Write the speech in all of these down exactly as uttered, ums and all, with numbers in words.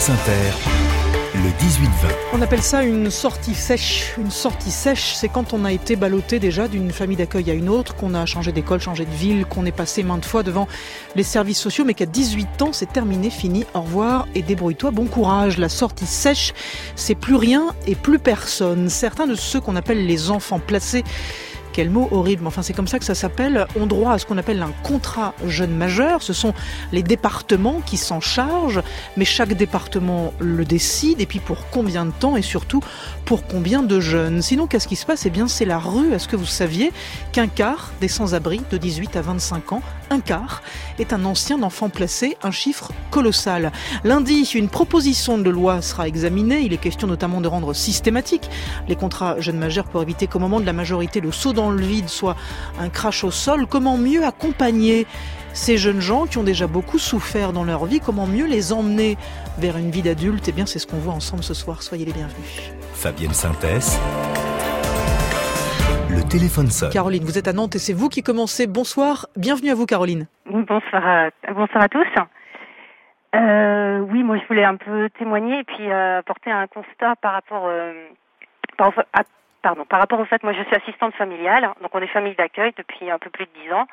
France Inter, le dix-huit vingt. On appelle ça une sortie sèche. Une sortie sèche, c'est quand on a été ballotté déjà d'une famille d'accueil à une autre, qu'on a changé d'école, changé de ville, qu'on est passé maintes fois devant les services sociaux, mais qu'à dix-huit ans, c'est terminé, fini, au revoir et débrouille-toi, bon courage. La sortie sèche, c'est plus rien et plus personne. Certains de ceux qu'on appelle les enfants placés, quel mot horrible, mais enfin c'est comme ça que ça s'appelle, ont droit à ce qu'on appelle un contrat jeune majeur. Ce sont les départements qui s'en chargent, mais chaque département le décide, et puis pour combien de temps et surtout pour combien de jeunes. Sinon, qu'est-ce qui se passe ? Eh bien, c'est la rue. Est-ce que vous saviez qu'un quart des sans-abri de dix-huit à vingt-cinq ans, un quart, est un ancien enfant placé, un chiffre colossal. Lundi, une proposition de loi sera examinée. Il est question notamment de rendre systématique les contrats jeunes majeurs pour éviter qu'au moment de la majorité, le saut dans le vide soit un crash au sol. Comment mieux accompagner ces jeunes gens qui ont déjà beaucoup souffert dans leur vie? Comment mieux les emmener vers une vie d'adulte? Eh bien, c'est ce qu'on voit ensemble ce soir. Soyez les bienvenus. Fabienne Synthès. Le téléphone sonne. Caroline, vous êtes à Nantes et c'est vous qui commencez. Bonsoir, bienvenue à vous Caroline. Bonsoir à, bonsoir à tous. Euh, oui, moi je voulais un peu témoigner et puis euh, apporter un constat par rapport, euh, par, à, pardon, par rapport au fait, moi je suis assistante familiale, donc on est famille d'accueil depuis un peu plus de dix ans.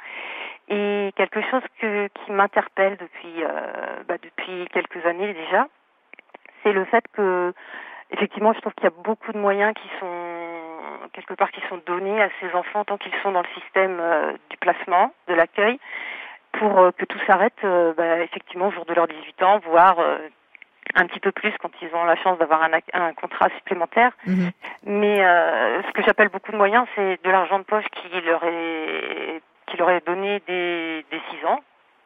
Et quelque chose que, qui m'interpelle depuis, euh, bah, depuis quelques années déjà, c'est le fait que, effectivement, je trouve qu'il y a beaucoup de moyens qui sont, quelque part, qui sont donnés à ces enfants tant qu'ils sont dans le système euh, du placement, de l'accueil, pour euh, que tout s'arrête, euh, bah, effectivement, au jour de leurs dix-huit ans, voire euh, un petit peu plus quand ils ont la chance d'avoir un, un contrat supplémentaire. Mmh. Mais euh, ce que j'appelle beaucoup de moyens, c'est de l'argent de poche qui leur est qui leur est donné dès, dès six ans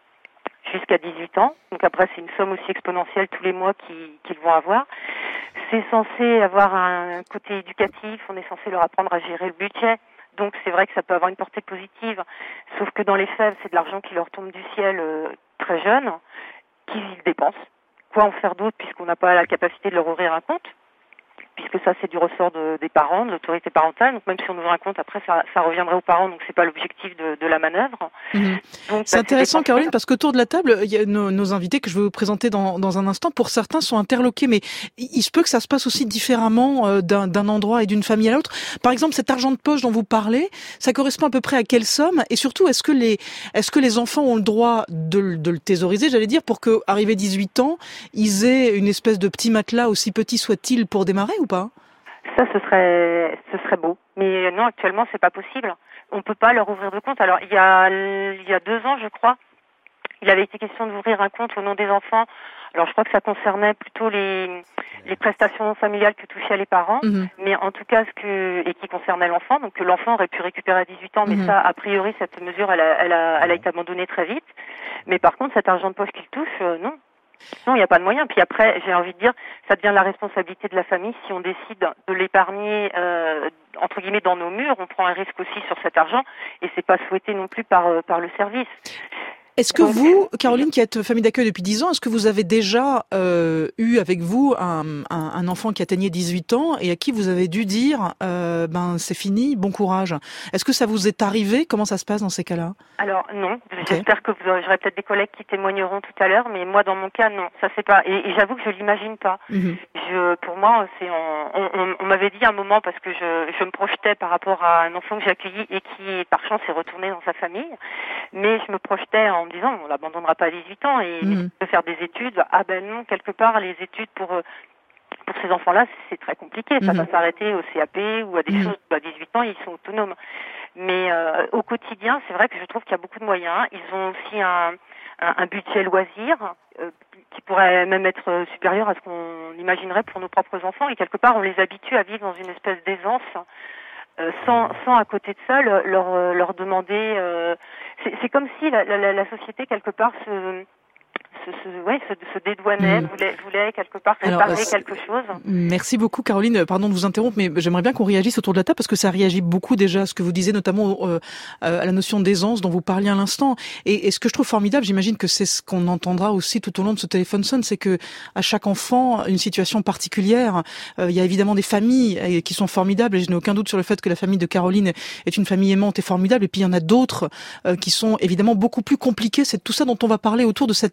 jusqu'à dix-huit ans. Donc après, c'est une somme aussi exponentielle tous les mois qu'ils, qu'ils vont avoir. C'est censé avoir un côté éducatif, on est censé leur apprendre à gérer le budget. Donc c'est vrai que ça peut avoir une portée positive. Sauf que dans les faits, c'est de l'argent qui leur tombe du ciel euh, très jeune, qu'ils dépensent. Quoi en faire d'autre puisqu'on n'a pas la capacité de leur ouvrir un compte ? Puisque ça, c'est du ressort de, des parents, de l'autorité parentale. Donc, même si on ouvre un compte, après, ça, ça reviendrait aux parents. Donc, c'est pas l'objectif de, de la manœuvre. Mmh. Donc, c'est bah, intéressant, c'est Caroline, parce qu'autour de la table, il y a nos, nos invités que je vais vous présenter dans, dans un instant. Pour certains, sont interloqués, mais il se peut que ça se passe aussi différemment euh, d'un, d'un endroit et d'une famille à l'autre. Par exemple, cet argent de poche dont vous parlez, ça correspond à peu près à quelle somme? Et surtout, est-ce que les, est-ce que les enfants ont le droit de, de le thésauriser, j'allais dire, pour que, arrivé dix-huit ans, ils aient une espèce de petit matelas, aussi petit soit-il, pour démarrer ou pas? Ça, ce serait, ce serait beau. Mais non, actuellement, c'est pas possible. On peut pas leur ouvrir de compte. Alors, il y a, il y a deux ans, je crois, il avait été question d'ouvrir un compte au nom des enfants. Alors, je crois que ça concernait plutôt les, les prestations familiales que touchaient les parents. Mmh. Mais en tout cas, ce que, et qui concernait l'enfant. Donc, que l'enfant aurait pu récupérer à dix-huit ans. Mais mmh. ça, a priori, cette mesure, elle a, elle a, elle a été abandonnée très vite. Mais par contre, cet argent de poche qu'il touche, euh, non. Non, il n'y a pas de moyen. Puis après, j'ai envie de dire, ça devient la responsabilité de la famille. Si on décide de l'épargner, euh, entre guillemets, dans nos murs, on prend un risque aussi sur cet argent et c'est pas souhaité non plus par, euh, par le service. Est-ce que vous, Caroline, qui êtes famille d'accueil depuis dix ans, est-ce que vous avez déjà euh, eu avec vous un, un, un enfant qui atteignait dix-huit ans et à qui vous avez dû dire euh, ben c'est fini, bon courage? Est-ce que ça vous est arrivé? Comment ça se passe dans ces cas-là? Alors non, okay. J'espère que vous, j'aurai peut-être des collègues qui témoigneront tout à l'heure, mais moi dans mon cas non, ça c'est pas. Et, et j'avoue que je l'imagine pas. Mm-hmm. Je, pour moi, c'est on, on, on m'avait dit un moment parce que je, je me projetais par rapport à un enfant que j'ai accueilli et qui par chance est retourné dans sa famille, mais je me projetais en me disant on l'abandonnera pas à dix-huit ans et mmh. de faire des études. Ah ben non, quelque part les études pour pour ces enfants-là c'est très compliqué. Ça mmh. va s'arrêter au C A P ou à des mmh. choses. À dix-huit ans ils sont autonomes. Mais euh, au quotidien c'est vrai que je trouve qu'il y a beaucoup de moyens. Ils ont aussi un un, un budget loisir euh, qui pourrait même être supérieur à ce qu'on imaginerait pour nos propres enfants et quelque part on les habitue à vivre dans une espèce d'aisance. Euh, sans, sans à côté de ça leur, leur, leur demander. Euh, c'est, c'est comme si la, la, la société quelque part se Se, se, ouais, se, se dédouanait, mmh. voulait, voulait quelque part préparer quelque chose. Merci beaucoup Caroline, pardon de vous interrompre, mais j'aimerais bien qu'on réagisse autour de la table parce que ça réagit beaucoup déjà à ce que vous disiez, notamment euh, à la notion d'aisance dont vous parliez à l'instant. Et, et ce que je trouve formidable, j'imagine que c'est ce qu'on entendra aussi tout au long de ce téléphone sonne, c'est que à chaque enfant, une situation particulière. Euh, il y a évidemment des familles qui sont formidables et je n'ai aucun doute sur le fait que la famille de Caroline est une famille aimante et formidable. Et puis il y en a d'autres euh, qui sont évidemment beaucoup plus compliquées. C'est tout ça dont on va parler autour de cette table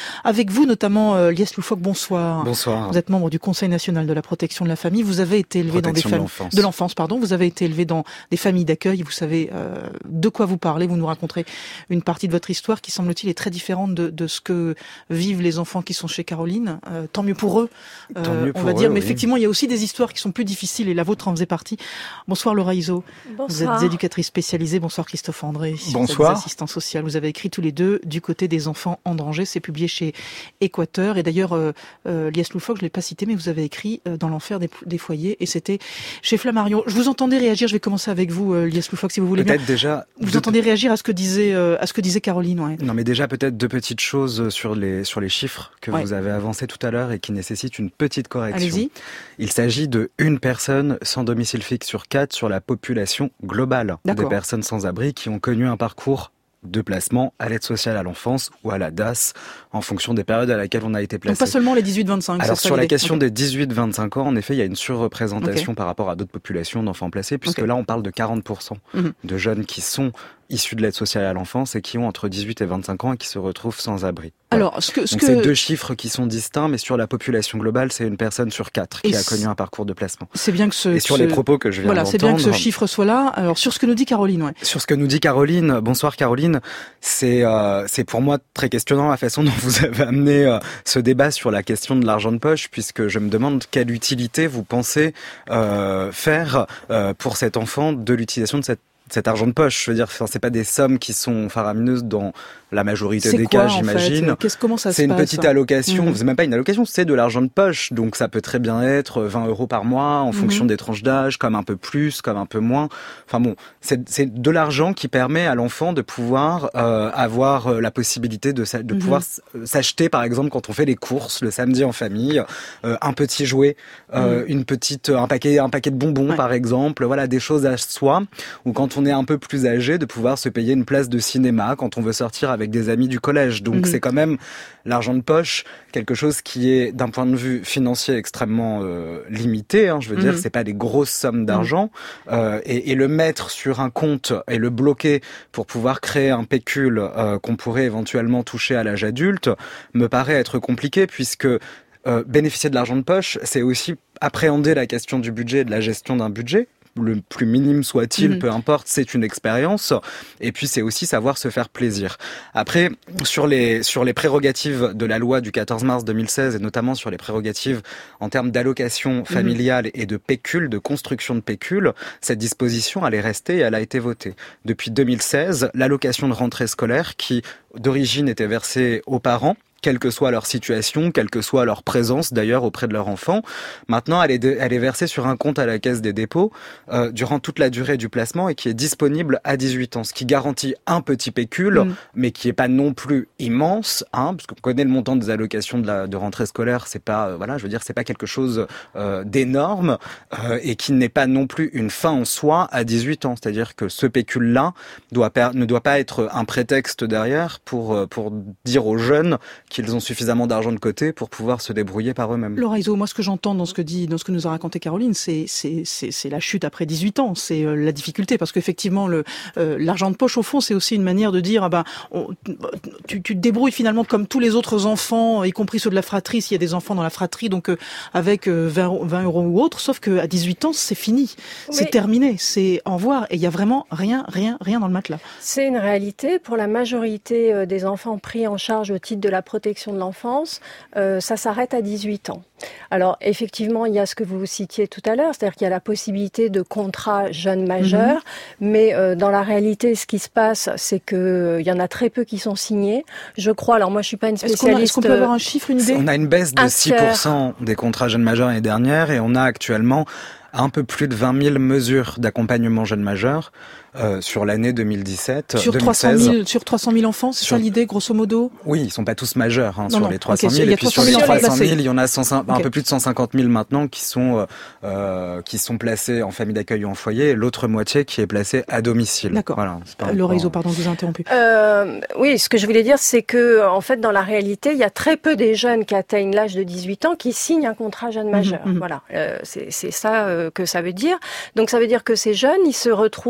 Avec vous notamment, euh, Lies Loufoque, bonsoir. Bonsoir. Vous êtes membre du Conseil national de la protection de la famille. Vous avez été élevé protection dans des familles de l'enfance, pardon. Vous avez été élevé dans des familles d'accueil. Vous savez euh, de quoi vous parlez. Vous nous raconterez une partie de votre histoire qui, semble-t-il, est très différente de, de ce que vivent les enfants qui sont chez Caroline. Euh, tant mieux pour eux, euh, tant mieux on pour va eux, dire. Mais oui. effectivement, il y a aussi des histoires qui sont plus difficiles et la vôtre en faisait partie. Bonsoir Laura Iso. Bonsoir. Vous êtes éducatrice spécialisée. Bonsoir Christophe André. Bonsoir. Vous êtes assistant social. Vous avez écrit tous les deux Du côté des enfants en danger. C'est publié chez Équateur. Et d'ailleurs, euh, euh, Lies Loufoque, je ne l'ai pas cité, mais vous avez écrit euh, Dans l'enfer des, des foyers. Et c'était chez Flammarion. Je vous entendais réagir. Je vais commencer avec vous, euh, Lies Loufoque, si vous voulez Peut-être bien. déjà. Vous deux... entendez réagir à ce que disait, euh, à ce que disait Caroline. Ouais. Non, mais déjà peut-être deux petites choses sur les sur les chiffres que ouais. vous avez avancés tout à l'heure et qui nécessitent une petite correction. Allez-y. Il s'agit de une personne sans domicile fixe sur quatre sur la population globale D'accord. des personnes sans abri qui ont connu un parcours de placement à l'aide sociale à l'enfance ou à la D A S en fonction des périodes à laquelle on a été placé. Donc pas seulement les dix-huit vingt-cinq. Alors c'est ça, sur la l'idée. question okay. des dix-huit vingt-cinq ans, en effet, il y a une surreprésentation okay. par rapport à d'autres populations d'enfants placés, puisque okay. là on parle de quarante pour cent mm-hmm. de jeunes qui sont issus de l'aide sociale à l'enfance et qui ont entre dix-huit et vingt-cinq ans et qui se retrouvent sans abri. Voilà. Alors, ce que, ce Donc que... c'est deux chiffres qui sont distincts, mais sur la population globale, c'est une personne sur quatre qui et a connu un parcours de placement. C'est bien que ce... Et sur ce... les propos que je viens voilà, d'entendre... c'est bien que ce chiffre soit là. Alors, sur ce que nous dit Caroline, ouais. Sur ce que nous dit Caroline, bonsoir Caroline, c'est euh, c'est pour moi très questionnant la façon dont vous avez amené euh, ce débat sur la question de l'argent de poche, puisque je me demande quelle utilité vous pensez euh, faire euh, pour cet enfant de l'utilisation de cette cet argent de poche. Je veux dire, enfin, c'est pas des sommes qui sont faramineuses dans la majorité c'est des quoi, cas, j'imagine. En fait Qu'est-ce, comment ça c'est se une passe petite allocation. Mmh. C'est même pas une allocation, c'est de l'argent de poche. Donc ça peut très bien être vingt euros par mois en mmh. fonction des tranches d'âge, comme un peu plus, comme un peu moins. Enfin bon, c'est, c'est de l'argent qui permet à l'enfant de pouvoir euh, avoir la possibilité de, de mmh. pouvoir s'acheter, par exemple, quand on fait les courses le samedi en famille, euh, un petit jouet, euh, mmh. une petite, un paquet, un paquet de bonbons, ouais. par exemple. Voilà, des choses à soi. Ou quand on est un peu plus âgé, de pouvoir se payer une place de cinéma quand on veut sortir avec des amis du collège. Donc mmh. c'est quand même l'argent de poche, quelque chose qui est d'un point de vue financier extrêmement euh, limité. Hein, je veux mmh. dire, c'est pas des grosses sommes d'argent mmh. euh, et, et le mettre sur un compte et le bloquer pour pouvoir créer un pécule euh, qu'on pourrait éventuellement toucher à l'âge adulte me paraît être compliqué puisque euh, bénéficier de l'argent de poche, c'est aussi appréhender la question du budget et de la gestion d'un budget. Le plus minime soit-il, mmh. peu importe, c'est une expérience. Et puis, c'est aussi savoir se faire plaisir. Après, sur les, sur les prérogatives de la loi du quatorze mars deux mille seize, et notamment sur les prérogatives en termes d'allocation familiale mmh. et de pécule, de construction de pécule, cette disposition, elle est restée et elle a été votée. Depuis deux mille seize, l'allocation de rentrée scolaire, qui d'origine était versée aux parents, quelle que soit leur situation, quelle que soit leur présence d'ailleurs auprès de leur enfant. Maintenant, elle est, de, elle est versée sur un compte à la Caisse des dépôts euh, durant toute la durée du placement et qui est disponible à dix-huit ans, ce qui garantit un petit pécule, mmh. mais qui est pas non plus immense, hein, parce qu'on connaît le montant des allocations de, la, de rentrée scolaire, c'est pas, euh, voilà, je veux dire, c'est pas quelque chose euh, d'énorme euh, et qui n'est pas non plus une fin en soi à dix-huit ans. C'est-à-dire que ce pécule-là doit per- ne doit pas être un prétexte derrière pour pour dire aux jeunes qu'ils ont suffisamment d'argent de côté pour pouvoir se débrouiller par eux-mêmes. Laura Iso, moi ce que j'entends dans ce que dit, dans ce que nous a raconté Caroline, c'est c'est c'est, c'est la chute après dix-huit ans, c'est euh, la difficulté parce qu'effectivement le euh, l'argent de poche au fond c'est aussi une manière de dire ah ben on, tu tu te débrouilles finalement comme tous les autres enfants, y compris ceux de la fratrie s'il y a des enfants dans la fratrie, donc euh, avec euh, vingt euros ou autre, sauf que à dix-huit ans c'est fini, oui. c'est terminé, c'est au revoir et il y a vraiment rien rien rien dans le matelas. C'est une réalité pour la majorité des enfants pris en charge au titre de la protection de l'enfance, euh, ça s'arrête à dix-huit ans. Alors effectivement, il y a ce que vous citiez tout à l'heure, c'est-à-dire qu'il y a la possibilité de contrat jeune majeur, mmh. mais euh, dans la réalité, ce qui se passe, c'est que euh, il y en a très peu qui sont signés. Je crois, alors moi je suis pas une spécialiste. Est-ce qu'on, a, est-ce qu'on peut avoir un chiffre, une idée ? On a une baisse de six pour cent des contrats jeunes majeurs l'année dernière et on a actuellement un peu plus de vingt mille mesures d'accompagnement jeunes majeurs euh, sur l'année deux mille dix-sept. Sur deux mille seize. trois cent mille, sur trois cent mille enfants, c'est sur... ça l'idée, grosso modo ? Oui, ils sont pas tous majeurs hein, non, sur non. les trois cent mille. Okay, et puis sur les trois cent mille, il y en a cent, okay. un peu plus de cent cinquante mille maintenant qui sont euh, qui sont placés en famille d'accueil ou en foyer, et l'autre moitié qui est placée à domicile. D'accord. Voilà. Laura Iso, pardon, je vous ai interrompu. Euh, oui, ce que je voulais dire, c'est que en fait, dans la réalité, il y a très peu des jeunes qui atteignent l'âge de dix-huit ans qui signent un contrat jeune majeur. Mmh, mmh. Voilà, euh, c'est, c'est ça euh, que ça veut dire. Donc ça veut dire que ces jeunes, ils se retrouvent sans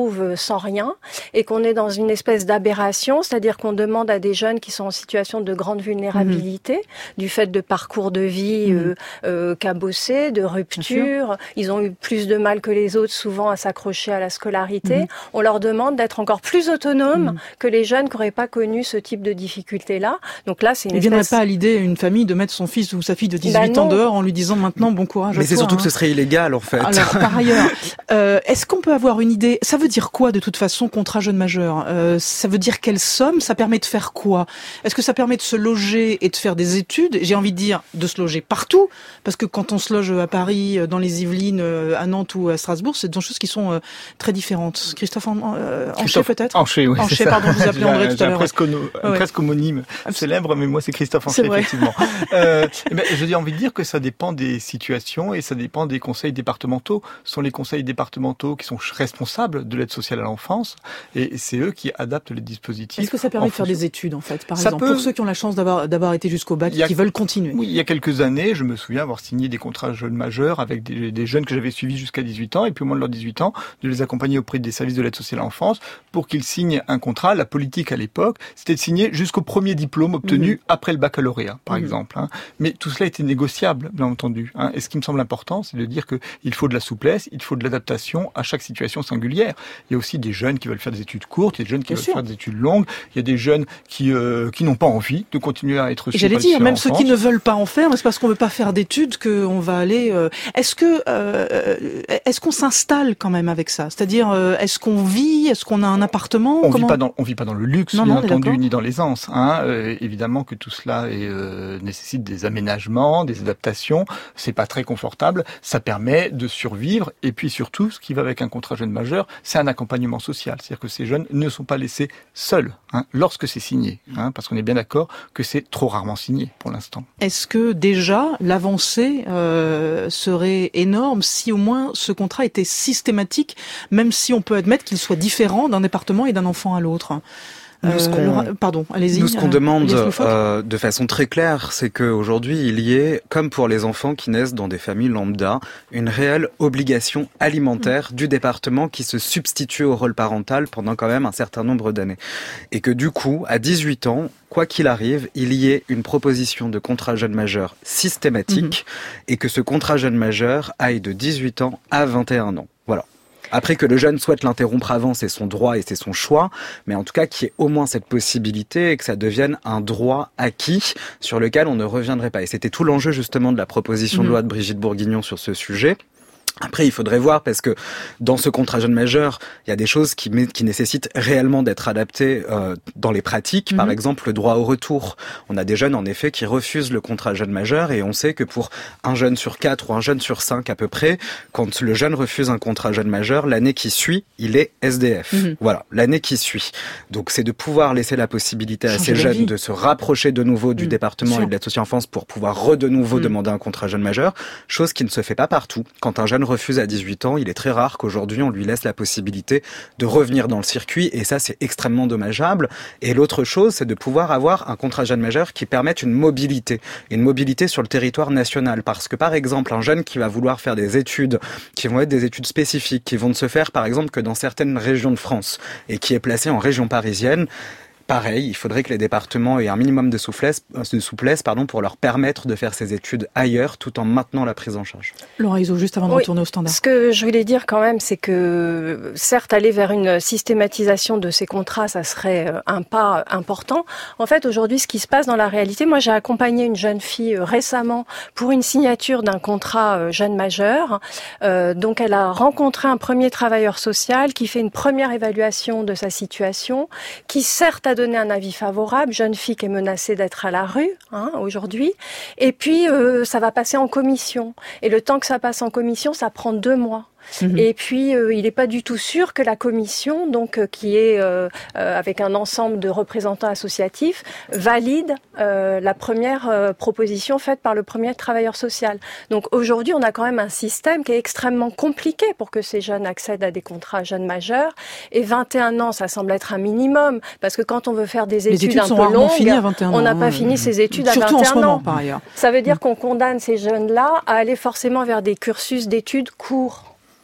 sans rien et qu'on est dans une espèce d'aberration, c'est-à-dire qu'on demande à des jeunes qui sont en situation de grande vulnérabilité, mmh. du fait de parcours de vie mmh. euh, euh, cabossés, de rupture, ils ont eu plus de mal que les autres souvent à s'accrocher à la scolarité. Mmh. On leur demande d'être encore plus autonomes mmh. que les jeunes qui n'auraient pas connu ce type de difficulté-là. Donc là, c'est une Il ne espèce... viendrait pas à l'idée, une famille, de mettre son fils ou sa fille de dix-huit bah ans dehors en lui disant maintenant bon courage à Mais c'est toi, surtout hein. que ce serait illégal en fait. Alors, par ailleurs, euh, est-ce qu'on peut avoir une idée? Ça veut dire quoi de toute façon, contrat jeune majeur? euh, Ça veut dire quelle somme? Ça permet de faire quoi? Est-ce que ça permet de se loger et de faire des études? J'ai envie de dire de se loger partout, parce que quand on se loge à Paris, dans les Yvelines, à Nantes ou à Strasbourg, c'est des choses qui sont euh, très différentes. Christophe en, euh, Anchet peut-être? Anchet, oui. Anchet, pardon, je vous appelais André tout à l'heure. Presque, ono, ouais. presque homonyme, célèbre, mais moi c'est Christophe Anchet, effectivement. euh, eh ben, j'ai envie de dire que ça dépend des situations et ça dépend des conseils départementaux. Ce sont les conseils départementaux qui sont responsables de l'aide sociale à l'enfance et c'est eux qui adaptent les dispositifs. Est-ce que ça permet de faire des études en fait, par ça exemple, peut... pour ceux qui ont la chance d'avoir, d'avoir été jusqu'au bac et qui veulent continuer? Oui, il y a quelques années, je me souviens avoir signé des contrats jeunes majeurs avec des, des jeunes que j'avais suivis jusqu'à dix-huit ans et puis au moins de leurs dix-huit ans, de les accompagner auprès des services de l'aide sociale à l'enfance pour qu'ils signent un contrat. La politique à l'époque, c'était de signer jusqu'au premier diplôme obtenu mmh. après le baccalauréat, par mmh. exemple. Hein. Mais tout cela était négociable, bien entendu. Hein. Et ce qui me semble important, c'est de dire qu'il faut de la souplesse, il faut de l'adaptation à chaque situation singulière. Il y a aussi des jeunes qui veulent faire des études courtes, il y a des jeunes qui bien veulent sûr. faire des études longues, il y a des jeunes qui euh, qui n'ont pas envie de continuer à être. J'allais dire, même ceux qui ne veulent pas en faire, mais c'est parce qu'on veut pas faire d'études qu'on va aller. Euh... Est-ce que euh, est-ce qu'on s'installe quand même avec ça? C'est-à-dire, euh, est-ce qu'on vit, est-ce qu'on a un appartement? On Comment... vit pas dans, on vit pas dans le luxe, non, bien non, entendu, ni dans l'aisance. Hein. Euh, évidemment que tout cela est, euh, nécessite des aménagements, des adaptations. C'est pas très confortable. Ça permet de survivre. Et puis surtout, ce qui va avec un contrat jeune majeur, c'est un accompagnement social. C'est-à-dire que ces jeunes ne sont pas laissés seuls hein, lorsque c'est signé. Hein, parce qu'on est bien d'accord que c'est trop rarement signé pour l'instant. Est-ce que déjà l'avancée euh, serait énorme si au moins ce contrat était systématique, même si on peut admettre qu'il soit différent d'un département et d'un enfant à l'autre? Nous, ce qu'on, euh, pardon, allez-y. Nous, ce qu'on euh, demande euh, de façon très claire, c'est qu'aujourd'hui, il y ait, comme pour les enfants qui naissent dans des familles lambda, une réelle obligation alimentaire mmh. du département qui se substitue au rôle parental pendant quand même un certain nombre d'années. Et que du coup, à dix-huit ans, quoi qu'il arrive, il y ait une proposition de contrat jeune majeur systématique mmh. et que ce contrat jeune majeur aille de dix-huit ans à vingt et un ans. Voilà. Après que le jeune souhaite l'interrompre avant, c'est son droit et c'est son choix, mais en tout cas qu'il y ait au moins cette possibilité et que ça devienne un droit acquis sur lequel on ne reviendrait pas. Et c'était tout l'enjeu justement de la proposition mmh. de loi de Brigitte Bourguignon sur ce sujet. Après, il faudrait voir parce que dans ce contrat jeune majeur, il y a des choses qui, qui nécessitent réellement d'être adaptées euh, dans les pratiques. Mmh. Par exemple, le droit au retour. On a des jeunes, en effet, qui refusent le contrat jeune majeur et on sait que pour un jeune sur quatre ou un jeune sur cinq à peu près, quand le jeune refuse un contrat jeune majeur, l'année qui suit, il est S D F. Mmh. Voilà, l'année qui suit. Donc, c'est de pouvoir laisser la possibilité à Changer ces jeunes vie. de se rapprocher de nouveau du mmh. département Sûr. et de l'aide sociale enfance pour pouvoir re de nouveau mmh. demander un contrat jeune majeur, chose qui ne se fait pas partout. Quand un jeune refuse à dix-huit ans, il est très rare qu'aujourd'hui on lui laisse la possibilité de revenir dans le circuit et ça c'est extrêmement dommageable. Et l'autre chose, c'est de pouvoir avoir un contrat jeune majeur qui permette une mobilité, une mobilité sur le territoire national. Parce que par exemple, un jeune qui va vouloir faire des études, qui vont être des études spécifiques, qui vont ne se faire par exemple que dans certaines régions de France et qui est placé en région parisienne, pareil, il faudrait que les départements aient un minimum de souplesse, de souplesse pardon, pour leur permettre de faire ces études ailleurs tout en maintenant la prise en charge. Laura Iso, juste avant de oui, retourner au standard. Ce que je voulais dire quand même, c'est que certes, aller vers une systématisation de ces contrats, ça serait un pas important. En fait, aujourd'hui, ce qui se passe dans la réalité, moi j'ai accompagné une jeune fille récemment pour une signature d'un contrat jeune majeur. Euh, donc elle a rencontré un premier travailleur social qui fait une première évaluation de sa situation, qui certes a donné un avis favorable, jeune fille qui est menacée d'être à la rue hein, aujourd'hui, et puis euh, ça va passer en commission. Et le temps que ça passe en commission, ça prend deux mois. Mmh. Et puis, euh, il n'est pas du tout sûr que la commission, donc euh, qui est euh, euh, avec un ensemble de représentants associatifs, valide euh, la première euh, proposition faite par le premier travailleur social. Donc aujourd'hui, on a quand même un système qui est extrêmement compliqué pour que ces jeunes accèdent à des contrats jeunes majeurs. Et vingt et un ans, ça semble être un minimum, parce que quand on veut faire des études, études un peu longues, on n'a pas hein. fini ses études à Surtout vingt et un en ce moment, ans. Par ailleurs. Ça veut dire qu'on condamne ces jeunes-là à aller forcément vers des cursus d'études courts.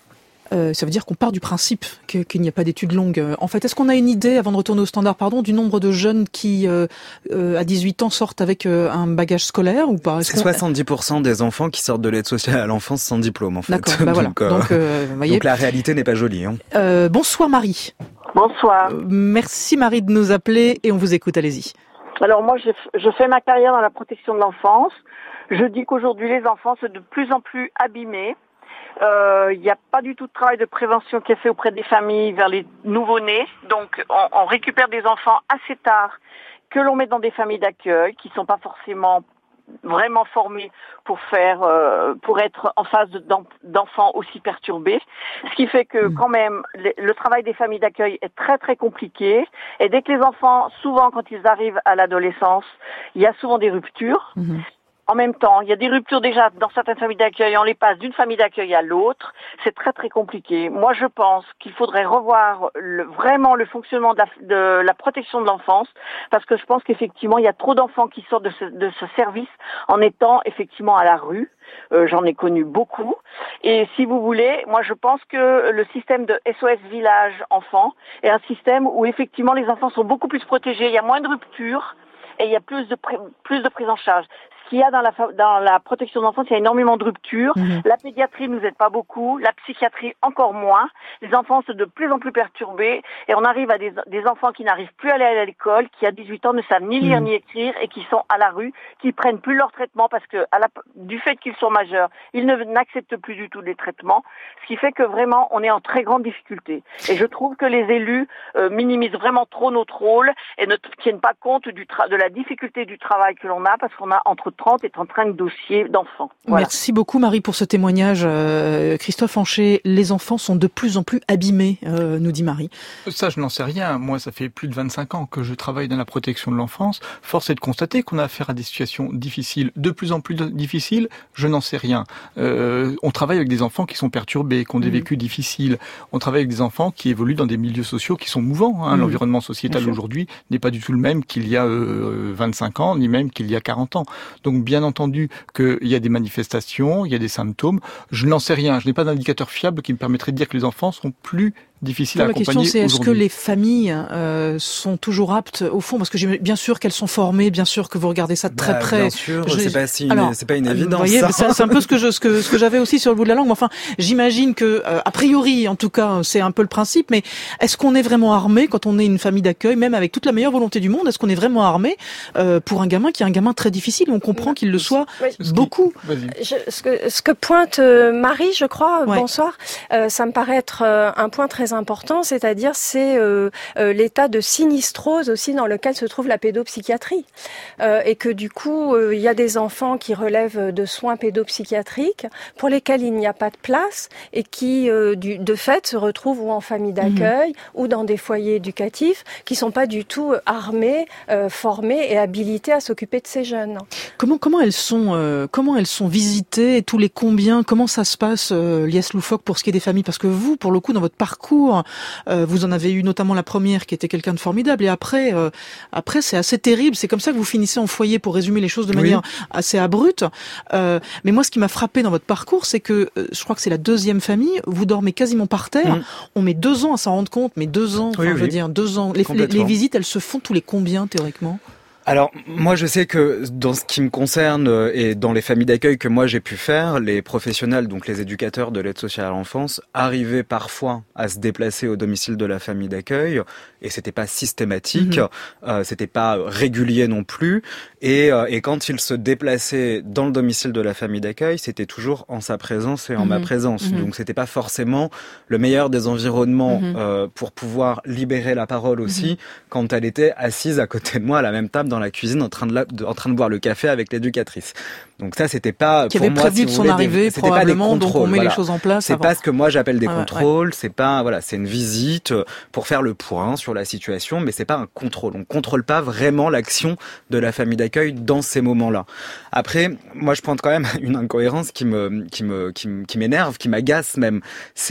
Euh, ça veut dire qu'on part du principe que, qu'il n'y a pas d'études longues. En fait, est-ce qu'on a une idée, avant de retourner au standard, pardon, du nombre de jeunes qui, euh, euh, à dix-huit ans, sortent avec euh, un bagage scolaire ou pas? Est-ce C'est soixante-dix pour cent des enfants qui sortent de l'aide sociale à l'enfance sans diplôme, en fait. D'accord, bah voilà. donc, euh, donc, euh, vous voyez. donc la réalité n'est pas jolie. Hein. Euh, bonsoir Marie. Bonsoir. Euh, merci Marie de nous appeler et on vous écoute, allez-y. Alors moi, je, je fais ma carrière dans la protection de l'enfance. Je dis qu'aujourd'hui, les enfants sont de plus en plus abîmés. Il euh, n'y a pas du tout de travail de prévention qui est fait auprès des familles vers les nouveau-nés. Donc, on, on récupère des enfants assez tard que l'on met dans des familles d'accueil qui sont pas forcément vraiment formés pour faire, euh, pour être en face de, d'enfants aussi perturbés. Ce qui fait que quand même, le, le travail des familles d'accueil est très très compliqué. Et dès que les enfants, souvent quand ils arrivent à l'adolescence, il y a souvent des ruptures. Mmh. En même temps, il y a des ruptures déjà dans certaines familles d'accueil. On les passe d'une famille d'accueil à l'autre. C'est très très compliqué. Moi, je pense qu'il faudrait revoir le, vraiment le fonctionnement de la, de la protection de l'enfance, parce que je pense qu'effectivement, il y a trop d'enfants qui sortent de ce, de ce service en étant effectivement à la rue. Euh, j'en ai connu beaucoup. Et si vous voulez, moi je pense que le système de S O S Village Enfants est un système où effectivement les enfants sont beaucoup plus protégés. Il y a moins de ruptures et il y a plus de pr- plus de prise en charge. Ce qu'il y a dans la, dans la protection de l'enfance, il y a énormément de ruptures. Mmh. La pédiatrie nous aide pas beaucoup, la psychiatrie encore moins. Les enfants sont de plus en plus perturbés et on arrive à des, des enfants qui n'arrivent plus à aller à l'école, qui à dix-huit ans ne savent ni lire mmh. ni écrire et qui sont à la rue, qui prennent plus leur traitement parce que à la, du fait qu'ils sont majeurs, ils ne, n'acceptent plus du tout les traitements. Ce qui fait que vraiment, on est en très grande difficulté. Et je trouve que les élus euh, minimisent vraiment trop notre rôle et ne tiennent pas compte du tra- de la difficulté du travail que l'on a parce qu'on a entre trente et trente-cinq dossiers d'enfants. Voilà. Merci beaucoup Marie pour ce témoignage. Euh, Christophe Hancher, les enfants sont de plus en plus abîmés, euh, nous dit Marie. Ça, je n'en sais rien. Moi, ça fait plus de vingt-cinq ans que je travaille dans la protection de l'enfance. Force est de constater qu'on a affaire à des situations difficiles, de plus en plus difficiles. Je n'en sais rien. Euh, on travaille avec des enfants qui sont perturbés, qui ont des mmh. vécus difficiles. On travaille avec des enfants qui évoluent dans des milieux sociaux qui sont mouvants. Hein. Mmh. L'environnement sociétal aujourd'hui n'est pas du tout le même qu'il y a euh, vingt-cinq ans, ni même qu'il y a quarante ans. Donc, bien entendu qu'il y a des manifestations, il y a des symptômes. Je n'en sais rien. Je n'ai pas d'indicateur fiable qui me permettrait de dire que les enfants sont plus difficiles à accompagner aujourd'hui. La question, c'est est-ce que les familles euh, sont toujours aptes, au fond, parce que j'ai, bien sûr qu'elles sont formées, bien sûr que vous regardez ça de très bah, près. Bien sûr, je, c'est pas si, alors, c'est pas une évidence. Vous voyez, ça. C'est un peu ce que je, ce que, ce que j'avais aussi sur le bout de la langue. Mais enfin, j'imagine que, euh, a priori, en tout cas, c'est un peu le principe. Mais est-ce qu'on est vraiment armé quand on est une famille d'accueil, même avec toute la meilleure volonté du monde, est-ce qu'on est vraiment armé euh, pour un gamin qui est un gamin très difficile? On comprend qu'il le soit oui. beaucoup. Je, ce, que, ce que pointe euh, Marie, je crois, ouais. bonsoir, euh, ça me paraît être euh, un point très important, c'est-à-dire c'est euh, euh, l'état de sinistrose aussi dans lequel se trouve la pédopsychiatrie. Euh, et que du coup, il euh, y a des enfants qui relèvent de soins pédopsychiatriques pour lesquels il n'y a pas de place et qui, euh, du, de fait, se retrouvent ou en famille d'accueil mmh. ou dans des foyers éducatifs qui ne sont pas du tout armés, euh, formés et habilités à s'occuper de ces jeunes. Comment, comment elles sont, euh, comment elles sont visitées, tous les combien, comment ça se passe, euh, Lies Loufoque, pour ce qui est des familles? Parce que vous, pour le coup, dans votre parcours, euh, vous en avez eu notamment la première qui était quelqu'un de formidable, et après, euh, après c'est assez terrible. C'est comme ça que vous finissez en foyer, pour résumer les choses de manière oui. assez abrupte. Euh, mais moi, ce qui m'a frappé dans votre parcours, c'est que euh, je crois que c'est la deuxième famille. Vous dormez quasiment par terre. Mmh. On met deux ans à s'en rendre compte, mais deux ans. Enfin, oui, je veux oui. dire deux ans. Les, les, les visites, elles se font tous les combien théoriquement? Alors, moi, je sais que dans ce qui me concerne et dans les familles d'accueil que moi j'ai pu faire, les professionnels, donc les éducateurs de l'aide sociale à l'enfance, arrivaient parfois à se déplacer au domicile de la famille d'accueil, et c'était pas systématique, mmh. euh, c'était pas régulier non plus, et, euh, et quand ils se déplaçaient dans le domicile de la famille d'accueil, c'était toujours en sa présence et en mmh. ma présence, mmh. donc c'était pas forcément le meilleur des environnements mmh. euh, pour pouvoir libérer la parole aussi, mmh. quand elle était assise à côté de moi à la même table dans la cuisine en train de, la, de, en train de boire le café avec l'éducatrice. Donc ça, c'était pas qui pour avait moi, prévu si de vous son voulez, arrivée des, probablement, pas des donc on met voilà. les choses en place. C'est avant. pas ce que moi j'appelle des ouais, contrôles. Ouais. C'est pas voilà, c'est une visite pour faire le point sur la situation, mais c'est pas un contrôle. On contrôle pas vraiment l'action de la famille d'accueil dans ces moments-là. Après, moi je pointe quand même une incohérence qui me qui me qui, qui m'énerve, qui m'agace même. C'est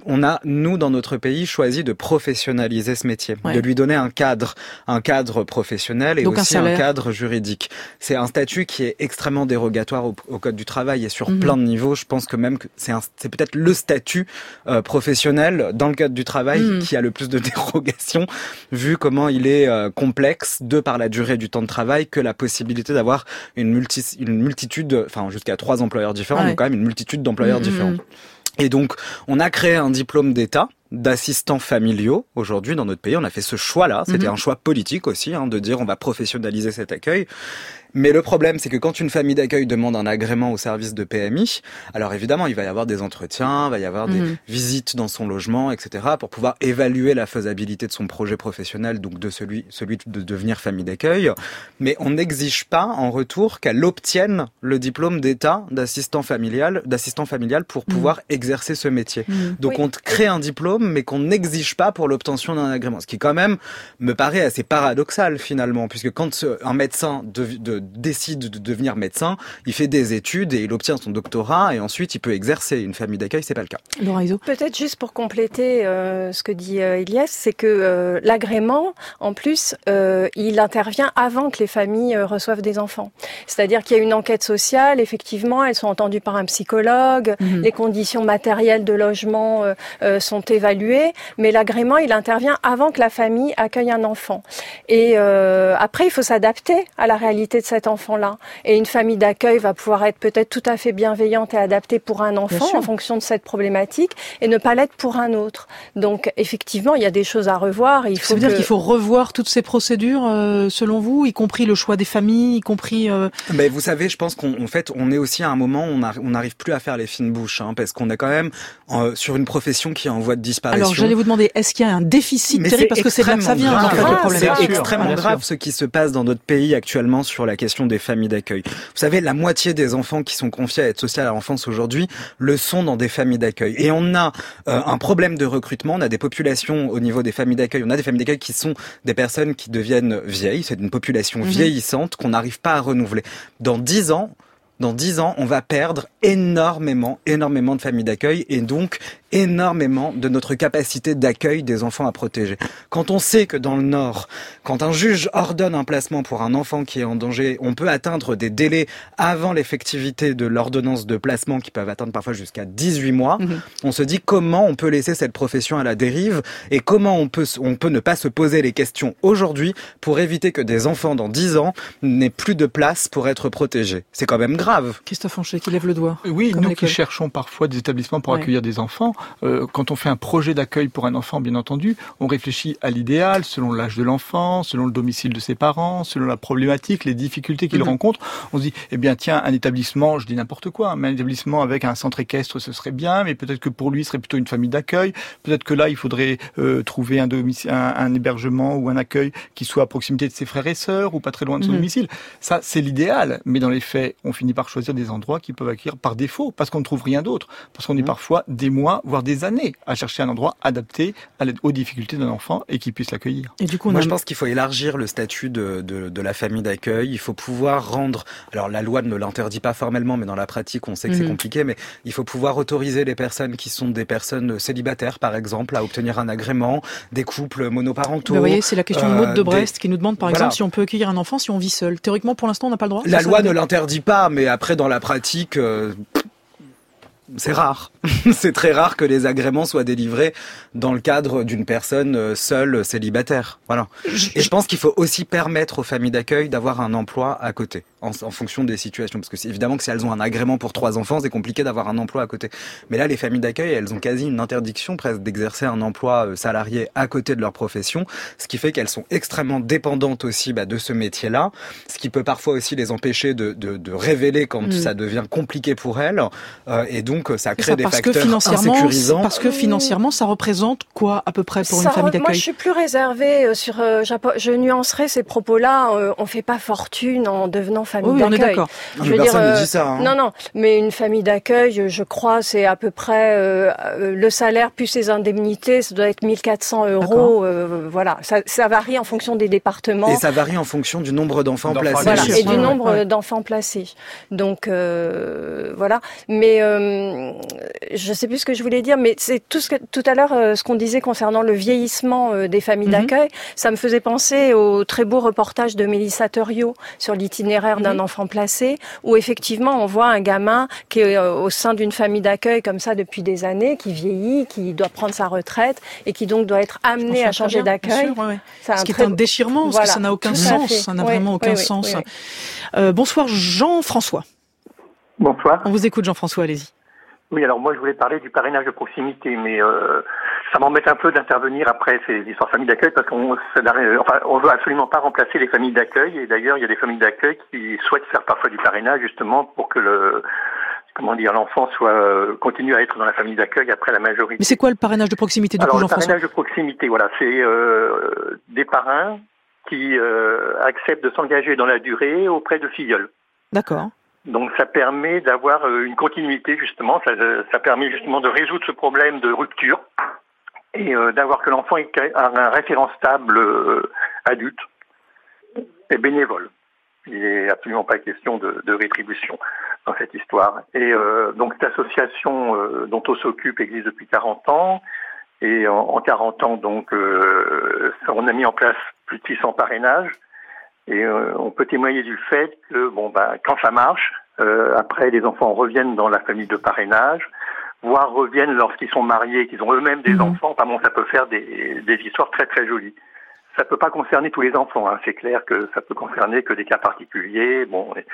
on a, nous, dans notre pays, choisi de professionnaliser ce métier, ouais. de lui donner un cadre, un cadre professionnel et Donc aussi un, un cadre juridique. C'est un statut qui est extrêmement dérogatoire au, au Code du travail et sur mmh. plein de niveaux. Je pense que même que c'est, un, c'est peut-être le statut euh, professionnel dans le Code du travail mmh. qui a le plus de dérogations, vu comment il est euh, complexe, de par la durée du temps de travail, que la possibilité d'avoir une, multi, une multitude, enfin jusqu'à trois employeurs différents, ouais. mais quand même une multitude d'employeurs mmh. différents. Et donc, on a créé un diplôme d'État d'assistants familiaux. Aujourd'hui, dans notre pays, on a fait ce choix-là. C'était mmh. un choix politique aussi, hein, de dire on va professionnaliser cet accueil. Mais le problème, c'est que quand une famille d'accueil demande un agrément au service de P M I, alors évidemment, il va y avoir des entretiens, il va y avoir des mmh. visites dans son logement, et cetera, pour pouvoir évaluer la faisabilité de son projet professionnel, donc de celui, celui de devenir famille d'accueil. Mais on n'exige pas, en retour, qu'elle obtienne le diplôme d'État d'assistant familial, d'assistant familial pour pouvoir mmh. exercer ce métier. Mmh. Donc oui. on crée un diplôme, mais qu'on n'exige pas pour l'obtention d'un agrément. Ce qui, quand même, me paraît assez paradoxal, finalement, puisque quand un médecin de, de décide de devenir médecin, il fait des études et il obtient son doctorat et ensuite il peut exercer. Une famille d'accueil, c'est pas le cas. Laura Izzo. Peut-être juste pour compléter euh, ce que dit euh, Ilyes, c'est que euh, l'agrément, en plus, euh, il intervient avant que les familles euh, reçoivent des enfants. C'est-à-dire qu'il y a une enquête sociale, effectivement, elles sont entendues par un psychologue, mmh. les conditions matérielles de logement euh, euh, sont évaluées, mais l'agrément, il intervient avant que la famille accueille un enfant. Et euh, après, il faut s'adapter à la réalité de cet enfant-là. Et une famille d'accueil va pouvoir être peut-être tout à fait bienveillante et adaptée pour un enfant en fonction de cette problématique et ne pas l'être pour un autre. Donc, effectivement, il y a des choses à revoir. Il faut Ça veut que... dire qu'il faut revoir toutes ces procédures, euh, selon vous, y compris le choix des familles, y compris... Euh... Mais vous savez, je pense qu'en fait, on est aussi à un moment où on n'arrive plus à faire les fines bouches, hein, parce qu'on est quand même euh, sur une profession qui est en voie de disparition. Alors, j'allais vous demander, est-ce qu'il y a un déficit Mais terrible, parce que c'est là que ça vient, en fait, le problème. C'est extrêmement ah, grave ce qui se passe dans notre pays actuellement sur la question des familles d'accueil. Vous savez, la moitié des enfants qui sont confiés à l'aide sociale à l'enfance aujourd'hui le sont dans des familles d'accueil. Et on a euh, un problème de recrutement, on a des populations au niveau des familles d'accueil, on a des familles d'accueil qui sont des personnes qui deviennent vieilles, c'est une population mmh. vieillissante qu'on n'arrive pas à renouveler. Dans dix ans, Dans dix ans, on va perdre énormément, énormément de familles d'accueil et donc énormément de notre capacité d'accueil des enfants à protéger. Quand on sait que dans le Nord, quand un juge ordonne un placement pour un enfant qui est en danger, on peut atteindre des délais avant l'effectivité de l'ordonnance de placement qui peuvent atteindre parfois jusqu'à dix-huit mois, mmh. on se dit comment on peut laisser cette profession à la dérive et comment on peut, on peut ne pas se poser les questions aujourd'hui pour éviter que des enfants dans dix ans n'aient plus de place pour être protégés. C'est quand même grave. Christophe Anchet qui lève le doigt. Oui, nous qui cherchons parfois des établissements pour ouais. accueillir des enfants, euh, quand on fait un projet d'accueil pour un enfant, bien entendu, on réfléchit à l'idéal, selon l'âge de l'enfant, selon le domicile de ses parents, selon la problématique, les difficultés qu'il mmh. rencontre. On se dit, eh bien tiens, un établissement, je dis n'importe quoi, hein, mais un établissement avec un centre équestre, ce serait bien, mais peut-être que pour lui, ce serait plutôt une famille d'accueil. Peut-être que là, il faudrait euh, trouver un, domicile, un, un hébergement ou un accueil qui soit à proximité de ses frères et sœurs ou pas très loin de son mmh. domicile. Ça, c'est l'idéal, mais dans les faits, on finit par choisir des endroits qui peuvent accueillir par défaut, parce qu'on ne trouve rien d'autre, parce qu'on est parfois des mois, voire des années à chercher un endroit adapté à aux difficultés d'un enfant et qui puisse l'accueillir. Et du coup, moi, a... je pense qu'il faut élargir le statut de, de, de la famille d'accueil. Il faut pouvoir rendre, alors la loi ne l'interdit pas formellement, mais dans la pratique, on sait que mmh. c'est compliqué, mais il faut pouvoir autoriser les personnes qui sont des personnes célibataires, par exemple, à obtenir un agrément, des couples monoparentaux. Ben vous voyez, c'est la question de Maud de Brest des... qui nous demande, par voilà. exemple, si on peut accueillir un enfant si on vit seul. Théoriquement, pour l'instant, on n'a pas le droit. La loi ne l'interdit pas, mais après, dans la pratique, euh, c'est rare. C'est très rare que les agréments soient délivrés dans le cadre d'une personne seule, célibataire. Voilà. Et je pense qu'il faut aussi permettre aux familles d'accueil d'avoir un emploi à côté, en, en fonction des situations. Parce que c'est évidemment que si elles ont un agrément pour trois enfants, c'est compliqué d'avoir un emploi à côté. Mais là, les familles d'accueil, elles ont quasi une interdiction presque d'exercer un emploi salarié à côté de leur profession, ce qui fait qu'elles sont extrêmement dépendantes aussi bah, de ce métier-là, ce qui peut parfois aussi les empêcher de, de, de révéler quand mmh. ça devient compliqué pour elles. Euh, et donc, ça crée des parce facteurs que financièrement, insécurisants. Parce que financièrement, ça représente quoi à peu près pour ça, une famille d'accueil? Moi, je suis plus réservée sur. Euh, je nuancerai ces propos-là. Euh, on fait pas fortune en devenant famille oui, d'accueil. On est d'accord. Je veux Personne dire, ne euh, dit ça. Hein. Non, non, mais une famille d'accueil, je crois, c'est à peu près euh, le salaire plus les indemnités, ça doit être mille quatre cents euros. Euh, voilà, ça, ça varie en fonction des départements. Et ça varie en fonction du nombre d'enfants D'enfants placés. Voilà, sûr. et du Ouais, nombre ouais. d'enfants placés. Donc euh, voilà. Mais euh, je sais plus ce que je voulais dire, mais c'est tout ce que tout à l'heure euh, ce qu'on disait concernant le vieillissement euh, des familles Mm-hmm. d'accueil. Ça me faisait penser au très beau reportage de Mélissa Thuriot sur l'itinéraire d'un Mm-hmm. enfant placé, où effectivement on voit un gamin qui est euh, au sein d'une famille d'accueil comme ça depuis des années, qui vieillit, qui doit prendre sa retraite et qui donc doit être amené à changer d'accueil. Ouais, ouais. Ça a Ce un qui très est un déchirement, parce Voilà, que ça n'a aucun tout à sens. fait. Ça n'a Oui, vraiment aucun oui, oui, sens. oui, oui. Euh, bonsoir Jean-François. Bonsoir. On vous écoute Jean-François, allez-y. Oui, alors moi je voulais parler du parrainage de proximité, mais euh, ça m'embête un peu d'intervenir après ces histoires de familles d'accueil parce qu'on ça n'arrive- enfin, on veut absolument pas remplacer les familles d'accueil et d'ailleurs il y a des familles d'accueil qui souhaitent faire parfois du parrainage justement pour que le comment dire l'enfant soit euh, continue à être dans la famille d'accueil après la majorité. Mais c'est quoi le parrainage de proximité du Alors coup, le Jean-François? parrainage de proximité, voilà, c'est euh, des parrains qui euh, acceptent de s'engager dans la durée auprès de filleuls. D'accord. Donc ça permet d'avoir euh, une continuité justement, ça, ça permet justement de résoudre ce problème de rupture et euh, d'avoir que l'enfant ait un référent stable euh, adulte et bénévole. Il n'est absolument pas question de, de rétribution dans cette histoire. Et euh, donc cette association euh, dont on s'occupe existe depuis quarante ans et en, en quarante ans donc euh, on a mis en place plus de six cents parrainages. Et euh, on peut témoigner du fait que bon bah quand ça marche, euh, après les enfants reviennent dans la famille de parrainage, voire reviennent lorsqu'ils sont mariés, qu'ils ont eux-mêmes des mmh. enfants. Enfin bon, ça peut faire des, des histoires très très jolies. Ça peut pas concerner tous les enfants, hein. C'est clair que ça peut concerner que des cas particuliers. Bon. Et...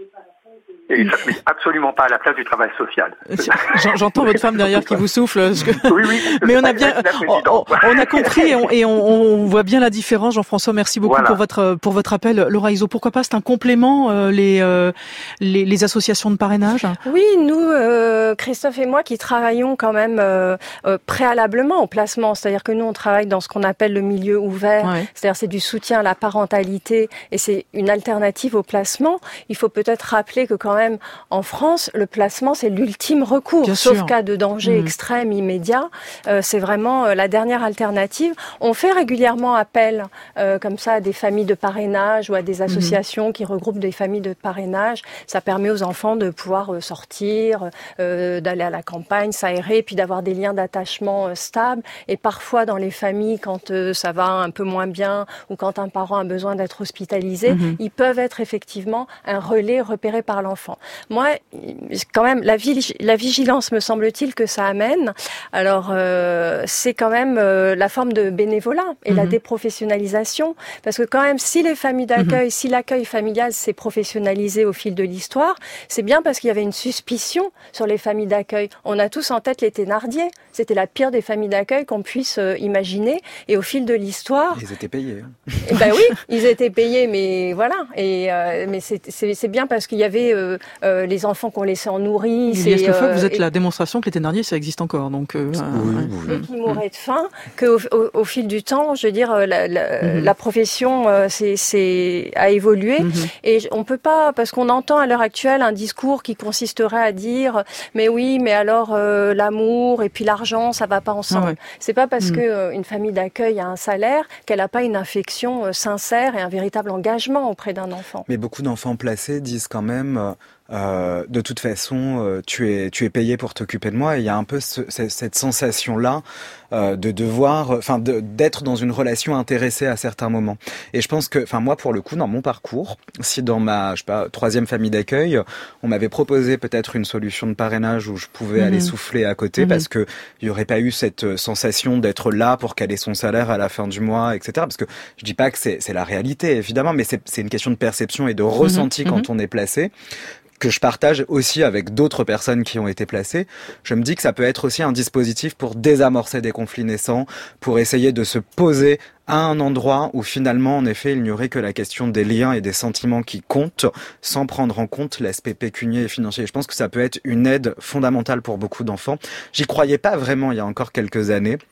Et ça ne met absolument pas à la place du travail social. J'entends votre femme derrière qui vous souffle. Parce que... Oui, oui. Mais on a bien, on, on a compris et, on, et on, on voit bien la différence. Jean-François, merci beaucoup voilà. pour votre pour votre appel. Laura Iso, pourquoi pas, c'est un complément euh, les, euh, les les associations de parrainage. Oui, nous, euh, Christophe et moi, qui travaillons quand même euh, euh, préalablement au placement, c'est-à-dire que nous on travaille dans ce qu'on appelle le milieu ouvert, ouais. c'est-à-dire c'est du soutien à la parentalité et c'est une alternative au placement. Il faut peut-être rappeler que quand même en France, le placement c'est l'ultime recours, Bien sauf sûr. cas de danger mmh. extrême immédiat. Euh, c'est vraiment euh, la dernière alternative. On fait régulièrement appel euh, comme ça à des familles de parrainage ou à des associations mmh. qui regroupent des familles de parrainage. Ça permet aux enfants de pouvoir euh, sortir, euh, d'aller à la campagne, s'aérer, puis d'avoir des liens d'attachement euh, stables. Et parfois dans les familles, quand euh, ça va un peu moins bien ou quand un parent a besoin d'être hospitalisé, mmh. ils peuvent être effectivement un relais repéré par l'enfant. Moi, quand même, la, vig- la vigilance, me semble-t-il, que ça amène, alors euh, c'est quand même euh, la forme de bénévolat et mmh. la déprofessionnalisation, parce que quand même, si les familles d'accueil, mmh. si l'accueil familial s'est professionnalisé au fil de l'histoire, c'est bien parce qu'il y avait une suspicion sur les familles d'accueil. On a tous en tête les Thénardier, c'était la pire des familles d'accueil qu'on puisse euh, imaginer, et au fil de l'histoire... Ils étaient payés. Eh ben oui, ils étaient payés, mais voilà, et, euh, mais c'est, c'est, c'est bien parce qu'il y avait... Euh, Euh, les enfants qu'on laissait en nourrice. Et, et euh, vous êtes et... la démonstration que les Thénardier, ça existe encore. Donc, euh, oui, euh, oui. Et qui mouraient de faim, qu'au au, au fil du temps, je veux dire, la, la, mm-hmm. la profession euh, c'est, c'est, a évolué. Mm-hmm. Et on peut pas, parce qu'on entend à l'heure actuelle un discours qui consisterait à dire, mais oui, mais alors euh, l'amour et puis l'argent, ça va pas ensemble. Ah ouais. C'est pas parce mm-hmm. que euh, une famille d'accueil a un salaire qu'elle a pas une affection euh, sincère et un véritable engagement auprès d'un enfant. Mais beaucoup d'enfants placés disent quand même. Euh... Euh, de toute façon, euh, tu es tu es payé pour t'occuper de moi. Et il y a un peu ce, cette sensation-là euh, de devoir, enfin, de, d'être dans une relation intéressée à certains moments. Et je pense que, enfin, moi, pour le coup, dans mon parcours, si dans ma, je sais pas, troisième famille d'accueil, on m'avait proposé peut-être une solution de parrainage où je pouvais mmh. aller souffler à côté, mmh. parce que il y aurait pas eu cette sensation d'être là pour caler son salaire à la fin du mois, et cetera. Parce que je dis pas que c'est c'est la réalité, évidemment, mais c'est c'est une question de perception et de ressenti mmh. quand mmh. on est placé, que je partage aussi avec d'autres personnes qui ont été placées. Je me dis que ça peut être aussi un dispositif pour désamorcer des conflits naissants, pour essayer de se poser à un endroit où finalement, en effet, il n'y aurait que la question des liens et des sentiments qui comptent, sans prendre en compte l'aspect pécunier et financier. Je pense que ça peut être une aide fondamentale pour beaucoup d'enfants. J'y croyais pas vraiment il y a encore quelques années.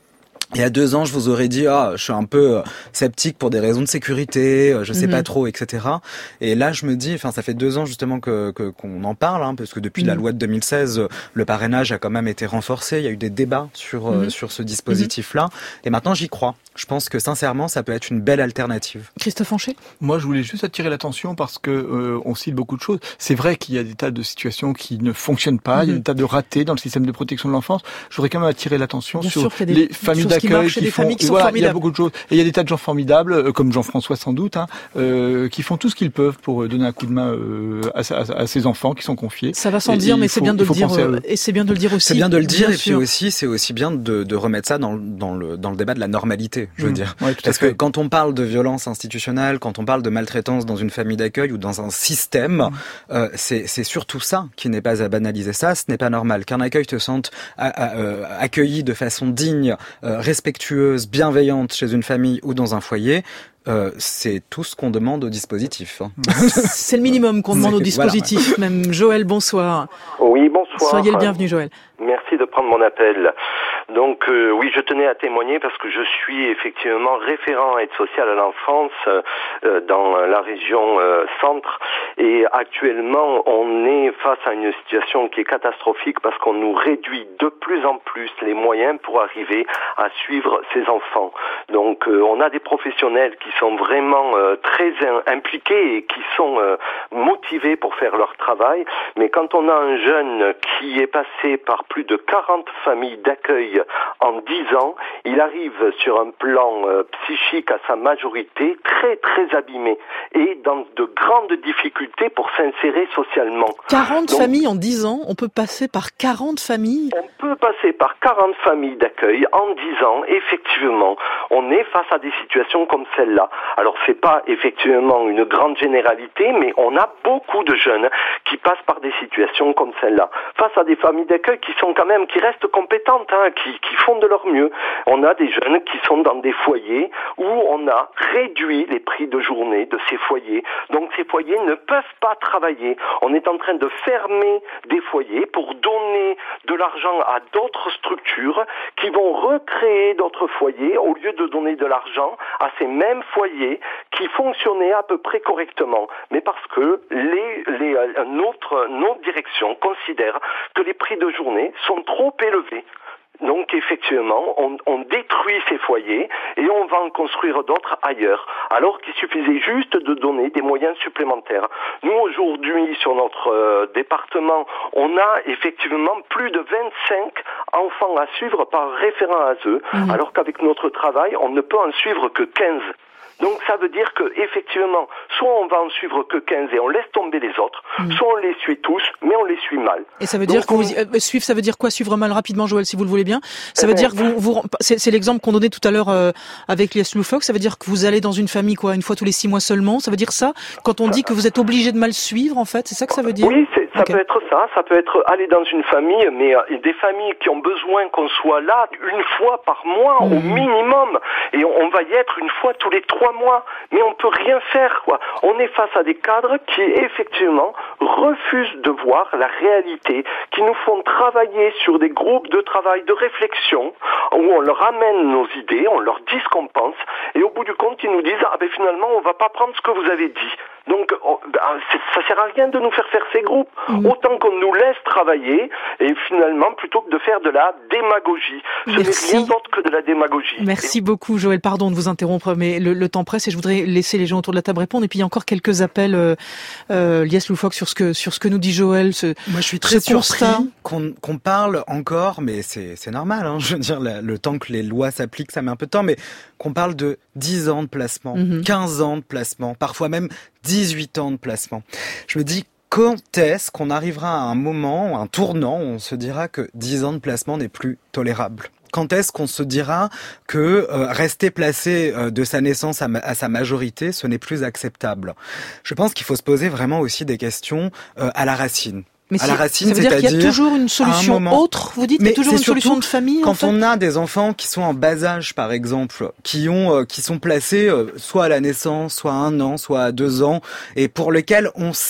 Il y a deux ans, je vous aurais dit, ah, je suis un peu sceptique pour des raisons de sécurité, je sais mmh. pas trop, et cetera. Et là, je me dis, enfin, ça fait deux ans justement que, que qu'on en parle, hein, parce que depuis mmh. la loi de deux mille seize, le parrainage a quand même été renforcé. Il y a eu des débats sur mmh. euh, sur ce dispositif-là, mmh. et maintenant j'y crois. Je pense que sincèrement, ça peut être une belle alternative. Christophe Anchet ? Moi, je voulais juste attirer l'attention parce que euh, on cite beaucoup de choses. C'est vrai qu'il y a des tas de situations qui ne fonctionnent pas, mmh. il y a des tas de ratés dans le système de protection de l'enfance. Je voudrais quand même attirer l'attention Bien sur sûr, des, les familles d'accueil qui, qui font. Qui voilà, il y a beaucoup de choses. Et il y a des tas de gens formidables, euh, comme Jean-François sans doute, hein, euh, qui font tout ce qu'ils peuvent pour donner un coup de main euh, à, à, à ces enfants qui sont confiés. Ça va sans et, dire, et mais c'est bien de le dire. Euh, et c'est bien de le dire aussi. C'est bien de le dire, bien et puis aussi, c'est aussi bien de, de remettre ça dans, dans le dans le débat de la normalité. Je veux mmh. dire. Ouais, Parce que quand on parle de violence institutionnelle, quand on parle de maltraitance dans une famille d'accueil ou dans un système, mmh. euh, c'est, c'est surtout ça qui n'est pas à banaliser. Ça, ce n'est pas normal. Qu'un accueil te sente à, à, euh, accueilli de façon digne, euh, respectueuse, bienveillante chez une famille ou dans un foyer, Euh, c'est tout ce qu'on demande au dispositif. Hein. C'est le minimum qu'on demande au dispositif. Voilà. Même Joël, bonsoir. Oui, bonsoir. Soyez le bienvenu, Joël. Merci de prendre mon appel. Donc euh, oui, je tenais à témoigner parce que je suis effectivement référent aide sociale à l'enfance euh, dans la région euh, centre, et actuellement on est face à une situation qui est catastrophique parce qu'on nous réduit de plus en plus les moyens pour arriver à suivre ces enfants. Donc euh, on a des professionnels qui sont vraiment euh, très impliqués et qui sont euh, motivés pour faire leur travail, mais quand on a un jeune qui est passé par plus de quarante familles d'accueil en dix ans, il arrive sur un plan euh, psychique à sa majorité très très abîmé et dans de grandes difficultés pour s'insérer socialement. quarante Donc, familles en dix ans, on peut passer par quarante familles ? On peut passer par quarante familles d'accueil en dix ans, effectivement. On est face à des situations comme celle-là. Alors c'est pas effectivement une grande généralité, mais on a beaucoup de jeunes qui passent par des situations comme celle-là. Face à des familles d'accueil qui sont quand même, qui restent compétentes, hein, qui, qui font de leur mieux. On a des jeunes qui sont dans des foyers où on a réduit les prix de journée de ces foyers. Donc ces foyers ne peuvent pas travailler. On est en train de fermer des foyers pour donner de l'argent à d'autres structures qui vont recréer d'autres foyers au lieu de donner de l'argent à ces mêmes foyers qui fonctionnaient à peu près correctement. Mais parce que les, les, notre, notre direction considère que les prix de journée sont trop élevés. Donc effectivement, on, on détruit ces foyers et on va en construire d'autres ailleurs, alors qu'il suffisait juste de donner des moyens supplémentaires. Nous, aujourd'hui, sur notre euh, département, on a effectivement plus de vingt-cinq enfants à suivre par référent A S E, mmh. alors qu'avec notre travail, on ne peut en suivre que quinze. Donc ça veut dire que effectivement, soit on va en suivre que quinze et on laisse tomber les autres, mmh. soit on les suit tous, mais on les suit mal. Et ça veut Donc dire que on... vous euh, suivre, ça veut dire quoi, suivre mal rapidement, Joël, si vous le voulez bien. Ça veut dire que vous, vous c'est, c'est l'exemple qu'on donnait tout à l'heure euh, avec Lies Loufoque. Ça veut dire que vous allez dans une famille quoi, une fois tous les six mois seulement. Ça veut dire ça quand on dit que vous êtes obligé de mal suivre, en fait, c'est ça que ça veut dire. Oui, c'est, ça okay. peut être ça. Ça peut être aller dans une famille, mais euh, des familles qui ont besoin qu'on soit là une fois par mois mmh. au minimum, et on, on va y être une fois tous les trois mois. Mais on peut rien faire, quoi. On est face à des cadres qui, effectivement, refusent de voir la réalité, qui nous font travailler sur des groupes de travail, de réflexion, où on leur amène nos idées, on leur dit ce qu'on pense, et au bout du compte, ils nous disent, ah ben finalement, on va pas prendre ce que vous avez dit. Donc, oh, ben, ça sert à rien de nous faire faire ces groupes. Mmh. Autant qu'on nous laisse travailler, et finalement, plutôt que de faire de la démagogie. Ce Merci. n'est rien d'autre que de la démagogie. Merci et... beaucoup, Joël. Pardon de vous interrompre, mais le, le temps presse et je voudrais laisser les gens autour de la table répondre. Et puis, il y a encore quelques appels, euh, euh, Lies Loufoque, sur ce que, sur ce que nous dit Joël. Ce, Moi, je suis très surpris qu'on, qu'on parle encore, mais c'est, c'est normal, hein. Je veux dire, la, le temps que les lois s'appliquent, ça met un peu de temps, mais qu'on parle de dix ans de placement, mmh. quinze ans de placement, parfois même dix-huit ans de placement. Je me dis, quand est-ce qu'on arrivera à un moment, un tournant, où on se dira que dix ans de placement n'est plus tolérable ? Quand est-ce qu'on se dira que euh, rester placé euh, de sa naissance à, ma- à sa majorité, ce n'est plus acceptable ? Je pense qu'il faut se poser vraiment aussi des questions euh, à la racine. Mais à la racine, ça veut dire c'est-à-dire qu'il y a toujours une solution moment, autre, vous dites, il y a toujours une solution de famille. Quand en fait. on a des enfants qui sont en bas âge, par exemple, qui ont, euh, qui sont placés euh, soit à la naissance, soit à un an, soit à deux ans, et pour lesquels on sait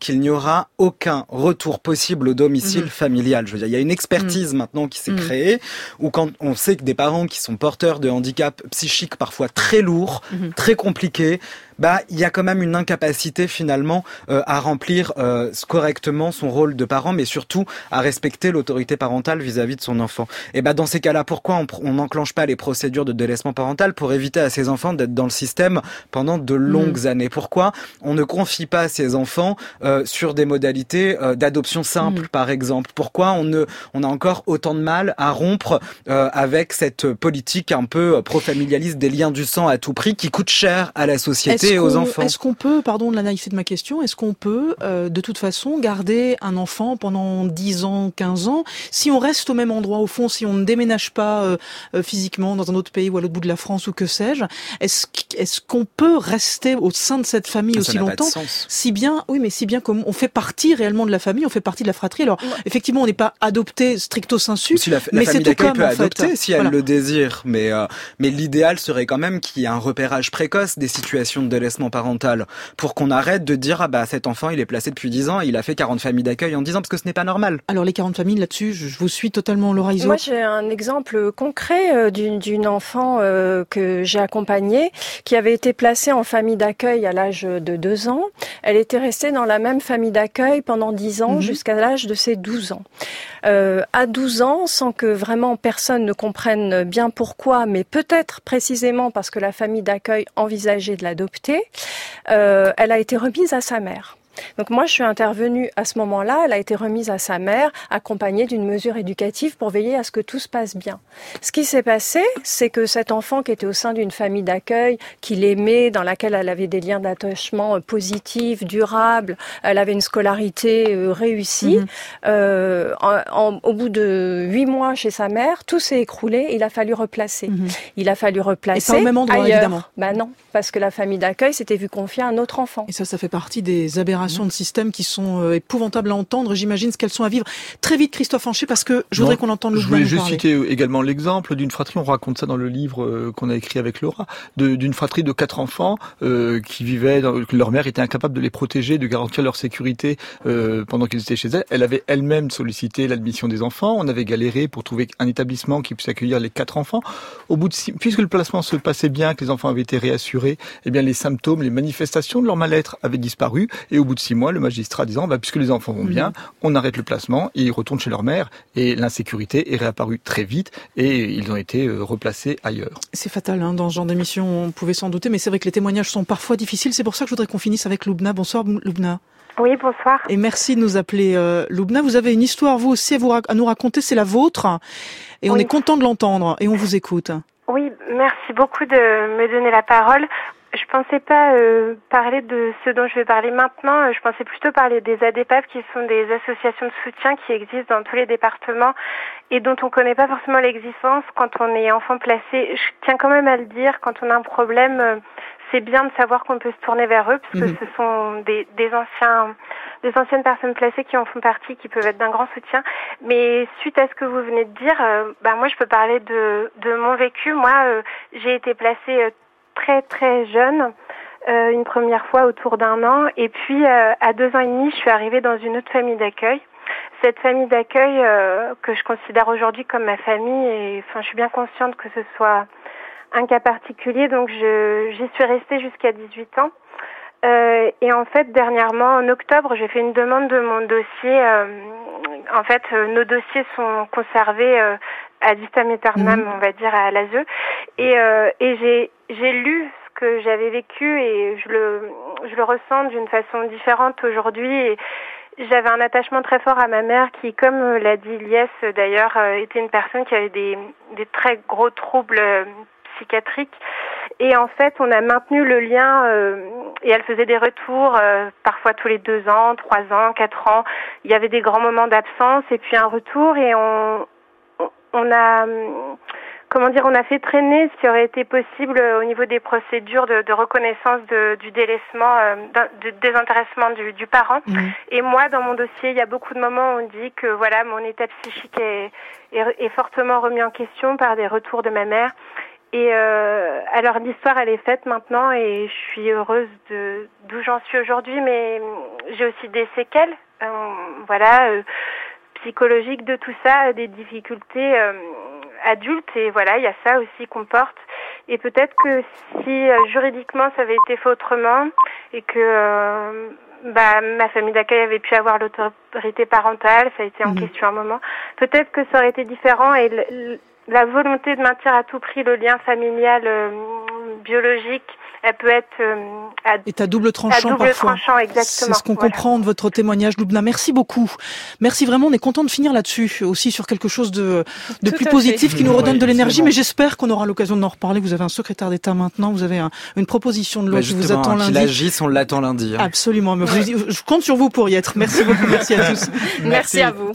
qu'il n'y aura aucun retour possible au domicile mmh. familial. Je veux dire, il y a une expertise mmh. maintenant qui s'est mmh. créée, où quand on sait que des parents qui sont porteurs de handicaps psychiques parfois très lourds, mmh. très compliqués, bah il y a quand même une incapacité finalement euh, à remplir euh, correctement son rôle de parent, mais surtout à respecter l'autorité parentale vis-à-vis de son enfant. Et bah dans ces cas-là, pourquoi on n'enclenche pas les procédures de délaissement parental pour éviter à ces enfants d'être dans le système pendant de longues mmh. années? Pourquoi on ne confie pas ces enfants euh, sur des modalités euh, d'adoption simple, mmh. par exemple? Pourquoi on ne on a encore autant de mal à rompre euh, avec cette politique un peu pro-familialiste des liens du sang à tout prix qui coûte cher à la société? Est-ce aux enfants. Est-ce qu'on peut, pardon de la naïveté de ma question, est-ce qu'on peut euh, de toute façon garder un enfant pendant dix ans, quinze ans, si on reste au même endroit au fond, si on ne déménage pas euh, euh, physiquement dans un autre pays ou à l'autre bout de la France ou que sais-je, est-ce, est-ce qu'on peut rester au sein de cette famille ça aussi longtemps, si bien, oui, mais si bien comme on fait partie réellement de la famille, on fait partie de la fratrie. Alors ouais. effectivement, on n'est pas adopté stricto sensu, si la, la mais famille c'est tout d'accueil comme peut en adopter fait. si Voilà. elle le désire, mais euh, mais l'idéal serait quand même qu'il y ait un repérage précoce des situations de délaissement parental, pour qu'on arrête de dire ah bah cet enfant il est placé depuis dix ans et il a fait quarante familles d'accueil en dix ans, parce que ce n'est pas normal. Alors les quarante familles là-dessus, je vous suis totalement, Laura Iso. Moi j'ai un exemple concret d'une, d'une enfant euh, que j'ai accompagnée qui avait été placée en famille d'accueil à l'âge de deux ans. Elle était restée dans la même famille d'accueil pendant dix ans mmh. jusqu'à l'âge de ses douze ans. Euh, à douze ans, sans que vraiment personne ne comprenne bien pourquoi, mais peut-être précisément parce que la famille d'accueil envisageait de l'adopter, euh, elle a été remise à sa mère. Donc moi, je suis intervenue à ce moment-là, elle a été remise à sa mère, accompagnée d'une mesure éducative pour veiller à ce que tout se passe bien. Ce qui s'est passé, c'est que cet enfant qui était au sein d'une famille d'accueil, qui l'aimait, dans laquelle elle avait des liens d'attachement positifs, durables, elle avait une scolarité réussie, mmh. euh, en, en, au bout de huit mois chez sa mère, tout s'est écroulé, il a fallu replacer. Mmh. Il a fallu replacer Et pas au même endroit, ailleurs. Évidemment. Ben non, parce que la famille d'accueil s'était vue confier à un autre enfant. Et ça, ça fait partie des aberrations de systèmes qui sont euh, épouvantables à entendre. J'imagine ce qu'elles sont à vivre. Très vite, Christophe Anchet, parce que je voudrais non, qu'on entende le. Je voulais juste citer également l'exemple d'une fratrie. On raconte ça dans le livre euh, qu'on a écrit avec Laura, de, d'une fratrie de quatre enfants euh, qui vivaient. Dans, leur mère était incapable de les protéger, de garantir leur sécurité euh, pendant qu'ils étaient chez elle. Elle avait elle-même sollicité l'admission des enfants. On avait galéré pour trouver un établissement qui puisse accueillir les quatre enfants. Au bout de six, puisque le placement se passait bien, que les enfants avaient été réassurés, eh bien les symptômes, les manifestations de leur mal-être avaient disparu. Et au bout de six mois, le magistrat disant, bah, puisque les enfants vont bien, mmh. on arrête le placement et ils retournent chez leur mère. Et l'insécurité est réapparue très vite et ils ont été euh, replacés ailleurs. C'est fatal, hein, dans ce genre d'émission, on pouvait s'en douter, mais c'est vrai que les témoignages sont parfois difficiles. C'est pour ça que je voudrais qu'on finisse avec Loubna. Bonsoir, Loubna. Oui, bonsoir. Et merci de nous appeler, euh, Loubna. Vous avez une histoire, vous aussi, à, vous, à nous raconter. C'est la vôtre. Et on oui. est content de l'entendre. Et on vous écoute. Oui, merci beaucoup de me donner la parole. Je pensais pas euh, parler de ce dont je vais parler maintenant. Je pensais plutôt parler des A D P A F, qui sont des associations de soutien qui existent dans tous les départements et dont on connaît pas forcément l'existence quand on est enfant placé. Je tiens quand même à le dire, quand on a un problème, euh, c'est bien de savoir qu'on peut se tourner vers eux, parce que mmh. ce sont des, des anciens, des anciennes personnes placées qui en font partie, qui peuvent être d'un grand soutien. Mais suite à ce que vous venez de dire, euh, bah moi je peux parler de, de mon vécu. Moi, euh, j'ai été placée euh, très très jeune, euh, une première fois autour d'un an, et puis euh, à deux ans et demi, je suis arrivée dans une autre famille d'accueil. Cette famille d'accueil euh, que je considère aujourd'hui comme ma famille, et enfin je suis bien consciente que ce soit un cas particulier, donc je j'y suis restée jusqu'à dix-huit ans. Euh, et en fait, dernièrement, en octobre, j'ai fait une demande de mon dossier. Euh, en fait, euh, nos dossiers sont conservés euh, à vitam aeternam, mmh. on va dire, à l'A S E. Et, euh, et j'ai, j'ai lu ce que j'avais vécu et je le, je le ressens d'une façon différente aujourd'hui. Et j'avais un attachement très fort à ma mère qui, comme l'a dit Lies d'ailleurs, euh, était une personne qui avait des, des très gros troubles euh, psychiatriques. Et en fait, on a maintenu le lien euh, et elle faisait des retours euh, parfois tous les deux ans, trois ans, quatre ans. Il y avait des grands moments d'absence et puis un retour et on, on a, comment dire, on a fait traîner ce qui aurait été possible au niveau des procédures de, de reconnaissance de, du délaissement, euh, de désintéressement du, du parent. Mmh. Et moi, dans mon dossier, il y a beaucoup de moments où on dit que voilà, mon état psychique est, est, est fortement remis en question par des retours de ma mère. Et euh, alors l'histoire elle est faite maintenant et je suis heureuse de d'où j'en suis aujourd'hui, mais j'ai aussi des séquelles, euh, voilà, euh, psychologiques de tout ça, des difficultés euh, adultes et voilà, il y a ça aussi qu'on porte. Et peut-être que si euh, juridiquement ça avait été fait autrement et que euh, bah ma famille d'accueil avait pu avoir l'autorité parentale, ça a été en mmh. question un moment, peut-être que ça aurait été différent et l- la volonté de maintenir à tout prix le lien familial euh, biologique, elle peut être euh, à, est à double tranchant à double parfois. Tranchant, exactement. C'est ce qu'on voilà. comprend de votre témoignage, Loubna. Merci beaucoup. Merci vraiment. On est content de finir là-dessus, aussi sur quelque chose de, de plus positif fait. Qui nous redonne oui, de l'énergie. Mais j'espère qu'on aura l'occasion d'en reparler. Vous avez un secrétaire d'État maintenant. Vous avez un, une proposition de loi bah qui vous attend lundi. L'agisse, on l'attend lundi. Hein. Absolument. Mais vous, je compte sur vous pour y être. Merci beaucoup. Merci à tous. Merci, Merci à vous.